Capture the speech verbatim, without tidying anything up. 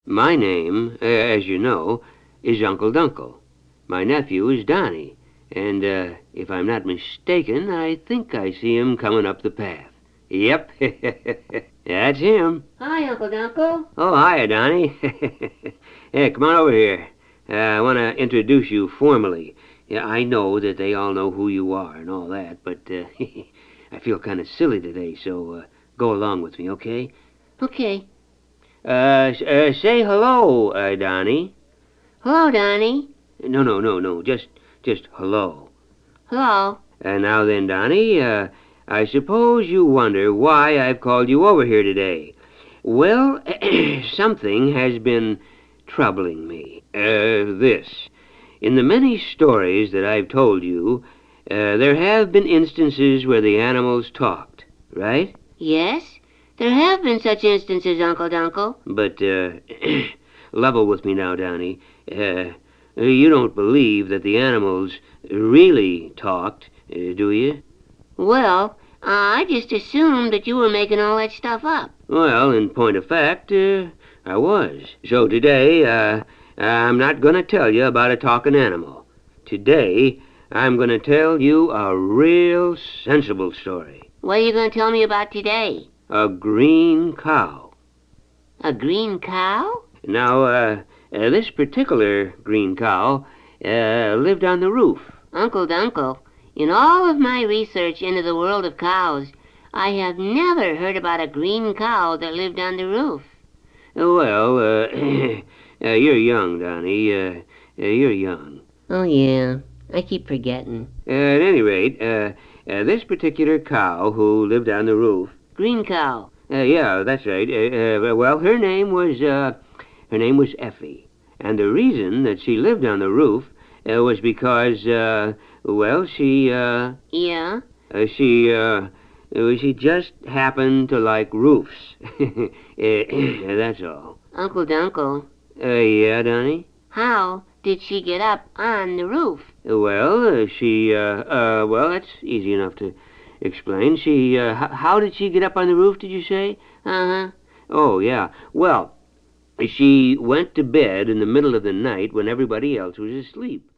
My name, uh, as you know, is Uncle Dunkle. My nephew is Donnie, and uh, if I'm not mistaken, I think I see him coming up the path. Yep, that's him. Hi, Uncle Dunkle. Oh, hiya, Donnie. Hey, come on over here. Uh, I want to introduce you formally. Yeah, I know that they all know who you are and all that, but uh, I feel kind of silly today, so uh, go along with me, okay? Okay. Uh, uh, say hello, uh, Donnie. Hello, Donnie. No, no, no, no, just, just hello. Hello. And now then, Donnie, uh, I suppose you wonder why I've called you over here today. Well, something has been troubling me. Uh, this. In the many stories that I've told you, uh, there have been instances where the animals talked, right? Yes, there have been such instances, Uncle Dunkle. But, uh, level with me now, Donnie. Uh, you don't believe that the animals really talked, uh, do you? Well, I just assumed that you were making all that stuff up. Well, in point of fact, uh, I was. So today, uh, I'm not going to tell you about a talking animal. Today, I'm going to tell you a real sensible story. What are you going to tell me about today? A green cow. A green cow? Now, uh, uh, this particular green cow uh, lived on the roof. Uncle Dunkle, in all of my research into the world of cows, I have never heard about a green cow that lived on the roof. Well, uh, uh, you're young, Donnie. Uh, uh, you're young. Oh, yeah. I keep forgetting. Uh, at any rate, uh, uh, this particular cow who lived on the roof... Green cow. Uh, yeah, that's right. Uh, uh, well, her name was, uh, her name was Effie. And the reason that she lived on the roof uh, was because, uh, well, she, uh... Yeah? Uh, she, uh... She just happened to like roofs. uh, that's all. Uncle Dunkle. Uh, yeah, Donnie? How did she get up on the roof? Well, uh, she, uh, uh, well, that's easy enough to explain. She, uh, h- how did she get up on the roof, did you say? Uh-huh. Oh, yeah. Well, she went to bed in the middle of the night when everybody else was asleep.